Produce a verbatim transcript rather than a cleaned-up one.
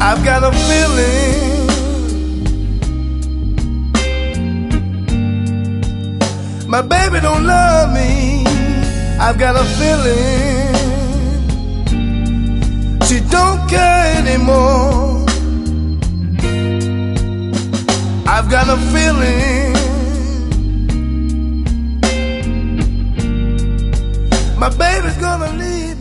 I've got a feeling my baby don't love me. I've got a feeling she don't care anymore. I've got a feeling my baby's gonna leave